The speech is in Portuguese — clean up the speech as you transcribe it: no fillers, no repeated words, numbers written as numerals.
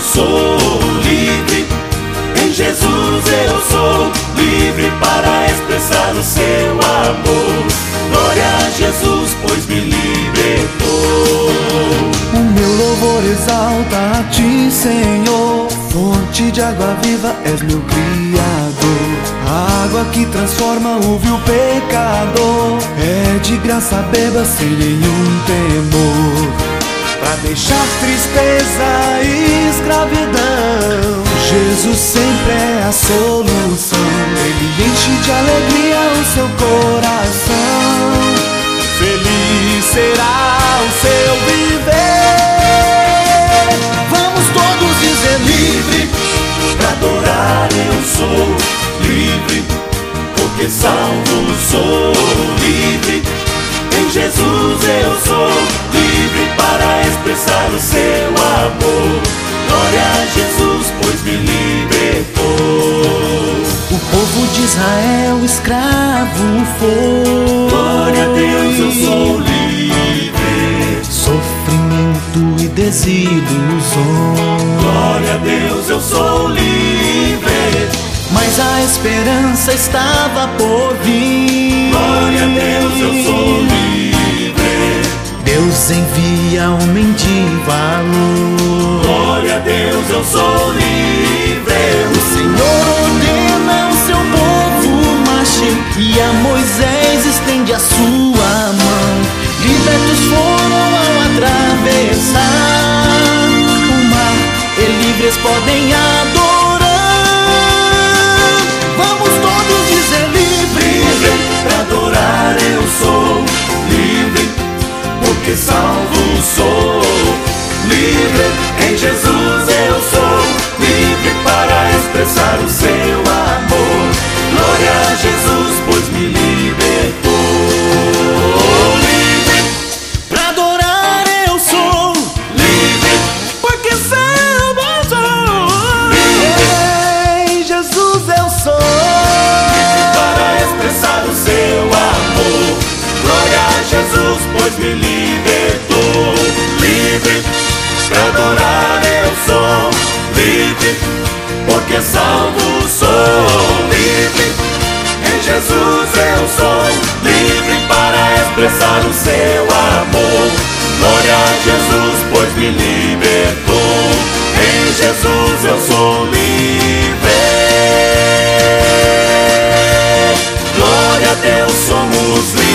sou livre. Em Jesus eu sou livre para expressar o seu amor. Glória a Jesus, pois me libertou. O meu louvor exalta a ti, Senhor. Fonte de água viva és meu Criador. A água que transforma o vil pecador. É de graça, beba sem nenhum temor. Pra deixar tristeza e escravidão, Jesus sempre é a solução. Ele enche de alegria o seu coração. Feliz será o seu viver. Vamos todos dizer livre. Pra adorar eu sou livre, porque salvo sou livre. Em Jesus eu sou livre para expressar o seu amor. Glória a Jesus, pois me libertou. O povo de Israel escravo foi. Glória a Deus, eu sou livre. Sofrimento e desilusão. Glória a Deus, eu sou livre. Mas a esperança estava por vir. Glória a Deus, eu sou livre. Deus envia homem de valor. Glória a Deus, eu sou livre. O Senhor ordena o seu povo marche, e a Moisés estende a sua mão. Libertos foram ao atravessar o mar, e livres podem adorar. Vamos todos dizer livre. Pra adorar eu sou livre, porque salvo sou livre. Em Jesus eu sou livre para expressar o seu amor. Glória a Jesus, pois me libertou. Livre. Pra adorar eu sou Livre. porque salvo sou. Livre. Em Jesus eu sou Para expressar o seu amor. Glória a Jesus, pois me libertou. Livre. Pra adorar eu sou livre, porque salvo sou livre. Em Jesus eu sou livre para expressar o seu amor. Glória a Jesus, pois me libertou. Em Jesus eu sou livre. Glória a Deus, somos livres.